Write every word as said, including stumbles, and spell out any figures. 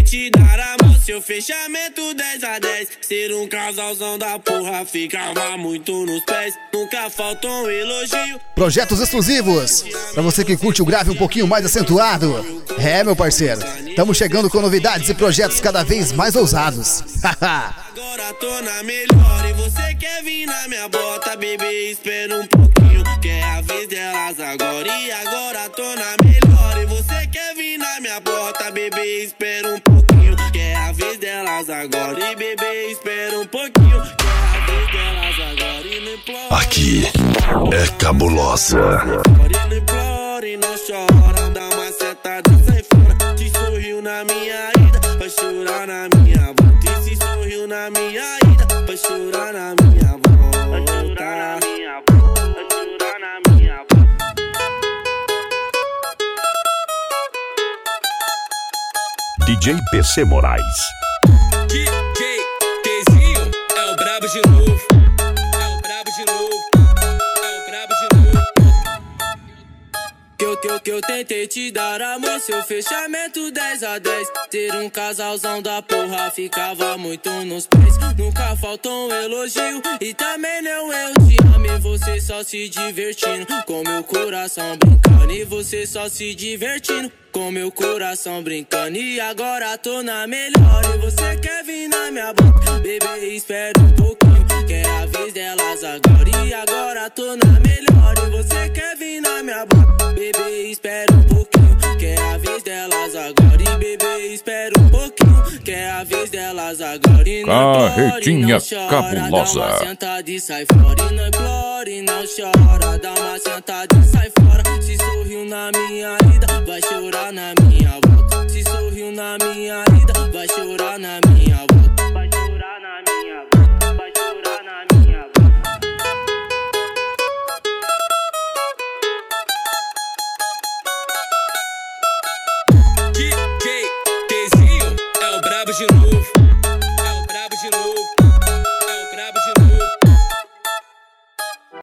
te dar amor, seu fechamento dez a dez. Ser um casalzão da porra, ficava muito nos pés. Nunca faltou um elogio. Projetos exclusivos, pra você que curte o grave um pouquinho mais acentuado. É, meu parceiro, estamos chegando com novidades e projetos cada vez mais ousados. Agora tô na melhor e você quer vir na minha bota, bebê, espera um pouquinho, que é a vez delas agora. E agora tô na melhor e você quer vir na minha bota, bebê, espera um pouquinho, que é a vez delas agora. E bebê, espera um pouquinho, que é a vez delas agora. E não implora, aqui é cabulosa. não implora e não chora, dá uma setada, sai fora. Te sorriu na minha ida, vai chorar na minha volta. E se sorriu na minha ida, vai chorar na minha volta. Vai chorar na minha volta, vai chorar na minha volta. D J P C Moraes. D J Tzinho é o brabo de novo. É o brabo de novo. É o brabo de novo. Que eu, que eu, que eu tentei te dar amor, seu fechamento dez a dez. Ter um casalzão da porra, ficava muito nos pés. Nunca faltou um elogio e também não eu te amo. E você só se divertindo, com meu coração brincando. E você só se divertindo, com meu coração brincando. E agora tô na melhor e você quer vir na minha boca, bebê, espera um pouquinho, que é a vez delas agora. E agora tô na melhor e você quer vir na minha boca, bebê, espera um pouquinho, que é a vez delas agora. E bebê, espera um pouquinho, que é a vez delas agora. E não Carretinha implore, não chora, cabulosa. dá uma sentada e sai fora. E não implore, não chora, dá uma sentada e sai fora. Se sorriu na minha ida, vai chorar na minha volta. Se sorriu na minha ida, vai chorar na minha volta. Vai chorar na minha volta, vai chorar na minha volta. D J Tzinho é o brabo de novo. É o brabo de novo.